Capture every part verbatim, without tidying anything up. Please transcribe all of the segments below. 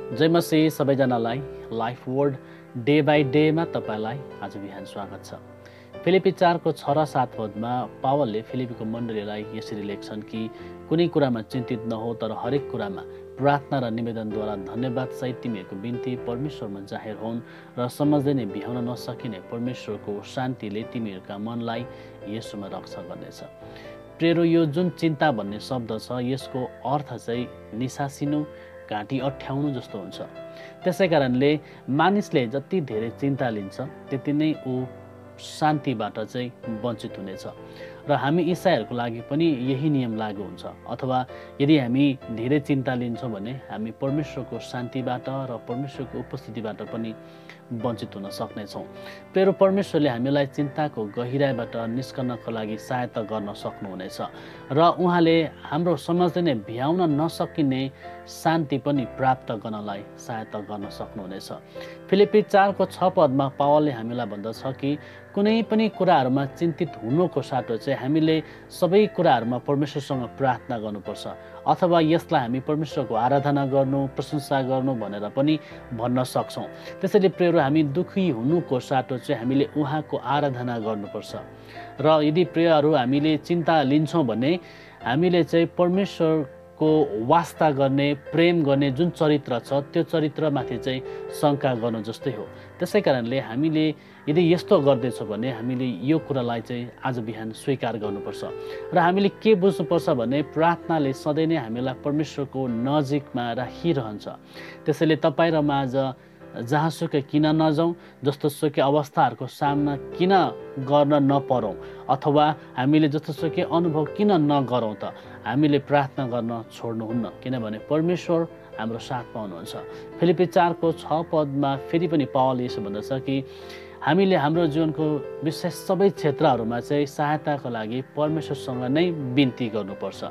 जय मसीह सबैजनालाई life word day by डेमा तपाईलाई आज बिहान स्वागत छ। फिलिपी चारको छ र सात पदमा पावलले फिलिपीको मण्डलीलाई यसरी लेख्छन् कि कुनै कुरामा चिन्तित नहो, तर हरेक कुरामा प्रार्थना र निवेदनद्वारा धन्यवाद सहित तिमीहरूको बिन्ती परमेश्वरमा जाहेर हुन् र समझदै नै बिहाउन नसकिने परमेश्वरको शान्तिले तिमीहरूका मनलाई यसोमा रक्षा गर्नेछ। प्रेरो यो जुन चिन्ता भन्ने शब्द छ यसको अर्थ चाहिँ निसासिनु, घाँटी अठ्याउनु जस्तो हुन्छ। त्यसै कारणले मानिसले जति धेरै चिन्ता लिन्छ त्यति नै ऊ शान्तिबाट चाहिँ वञ्चित हुनेछ र हामी ईसाईहरूको लागि पनि यही नियम लागू हुन्छ। अथवा यदि हामी धेरै चिन्ता लिन्छौँ भने हामी परमेश्वरको शान्तिबाट र परमेश्वरको उपस्थितिबाट पनि वञ्चित हुन सक्नेछौँ। प्रेरो परमेश्वरले हामीलाई चिन्ताको गहिराइबाट निस्कनको लागि सहायता गर्न सक्नुहुनेछ र उहाँले हाम्रो समझदै नै भ्याउन नसकिने शान्ति पनि प्राप्त गर्नलाई सहायता गर्न सक्नुहुनेछ। फिलिपी चारको छ पदमा पावलले हामीलाई भन्दछ कि कुनै पनि कुराहरूमा चिन्तित हुनुको साटो चाहिँ हामीले सबै कुराहरूमा परमेश्वरसँग प्रार्थना गर्नुपर्छ, अथवा यसलाई हामी परमेश्वरको आराधना गर्नु, प्रशंसा गर्नु भनेर पनि भन्न सक्छौँ। त्यसैले प्रेरो हामी दुखी हुनुको साटो चाहिँ हामीले उहाँको आराधना गर्नुपर्छ र यदि प्रेयहरू हामीले चिन्ता लिन्छौँ भने हामीले चाहिँ परमेश्वर को वास्ता गर्ने, प्रेम गर्ने जुन चरित्र छ त्यो चरित्रमाथि चाहिँ शङ्का गर्नु जस्तै हो। त्यसै कारणले हामीले यदि यस्तो गर्दैछौँ भने हामीले यो कुरालाई चाहिँ आज बिहान स्वीकार गर्नुपर्छ र हामीले के बुझ्नुपर्छ भने प्रार्थनाले सधैँ नै हामीलाई परमेश्वरको नजिकमा राखिरहन्छ। त्यसैले तपाईँ र म आज जहाँसुकै किन नजाउँ, जस्तो सुकै अवस्थाहरूको सामना किन गर्न नपरौँ, अथवा हामीले जस्तोसुकै अनुभव किन नगरौँ त हामीले प्रार्थना गर्न छोड्नुहुन्न, किनभने परमेश्वर हाम्रो साथमा हुनुहुन्छ। फिलिपी चारको छ पदमा फेरि पनि पावलले यसो भन्दछ कि हामीले हाम्रो जीवनको विशेष सबै क्षेत्रहरूमा चाहिँ सहायताको लागि परमेश्वरसँग नै बिन्ती गर्नुपर्छ।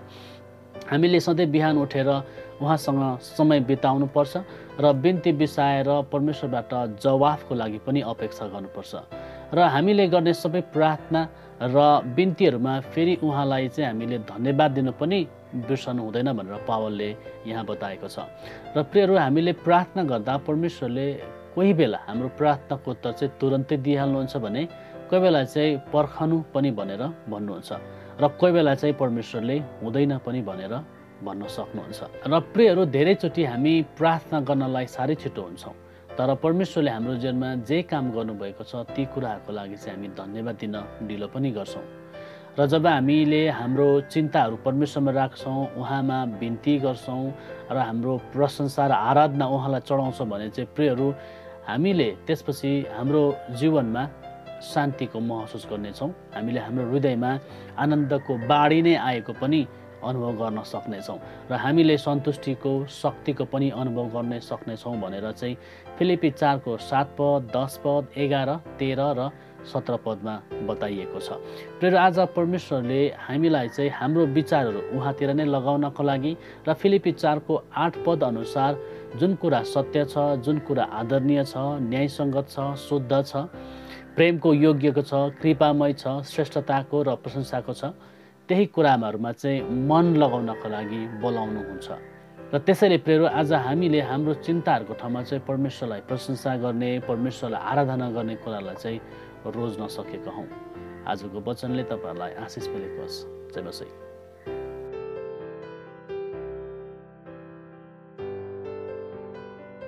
हामीले सधैँ बिहान उठेर उहाँसँग समय बिताउनुपर्छ र बिन्ती बिसाएर परमेश्वरबाट जवाफको लागि पनि अपेक्षा गर्नुपर्छ र हामीले गर्ने सबै प्रार्थना र बिन्तीहरूमा फेरि उहाँलाई चाहिँ हामीले धन्यवाद दिनु पनि बिर्सनु हुँदैन भनेर पावलले यहाँ बताएको छ। र प्रियहरू हामीले प्रार्थना गर्दा परमेश्वरले कोही बेला हाम्रो प्रार्थनाको उत्तर चाहिँ तुरन्तै दिइहाल्नुहुन्छ भने कोही बेला चाहिँ पर्खनु पनि भनेर भन्नुहुन्छ र कोही बेला चाहिँ परमेश्वरले हुँदैन पनि भनेर भन्न सक्नुहुन्छ। र प्रियहरू धेरैचोटि हामी प्रार्थना गर्नलाई साह्रै छिटो हुन्छौँ, तर परमेश्वरले हाम्रो जीवनमा जे काम गर्नुभएको छ ती कुराहरूको लागि चाहिँ हामी धन्यवाद दिन ढिलो पनि गर्छौँ। र जब हामीले हाम्रो चिन्ताहरू परमेश्वरमा राख्छौँ, उहाँमा बिन्ती गर्छौँ र हाम्रो प्रशंसा र आराधना उहाँलाई चढाउँछौँ भने चाहिँ प्रियहरू हामीले त्यसपछि हाम्रो जीवनमा शान्तिको महसुस गर्नेछौँ। हामीले हाम्रो हृदयमा आनन्दको बाढी नै आएको पनि अनुभव गर्न सक्नेछौँ र हामीले सन्तुष्टिको, शक्तिको पनि अनुभव गर्न सक्नेछौँ भनेर चाहिँ फिलिपी चारको सात पद, दस पद, एघार, तेह्र र सत्र पदमा बताइएको छ। प्रेरो आज परमेश्वरले हामीलाई चाहिँ हाम्रो विचारहरू उहाँतिर नै लगाउनको लागि र फिलिपी चारको आठ पद अनुसार जुन कुरा सत्य छ, जुन कुरा आदरणीय छ, न्यायसङ्गत छ, शुद्ध छ, प्रेमको योग्यको छ, कृपामय छ, श्रेष्ठताको र प्रशंसाको छ, त्यही कुराहरूमा चाहिँ मन लगाउनको लागि बोलाउनुहुन्छ। र त्यसैले प्रेरो आज हामीले हाम्रो चिन्ताहरूको ठाउँमा चाहिँ परमेश्वरलाई प्रशंसा गर्ने, परमेश्वरलाई आराधना गर्ने कुरालाई चाहिँ रोज्न सकेका हौँ। आजको वचनले तपाईँहरूलाई आशिष मिलेको होस्। जय मसीह।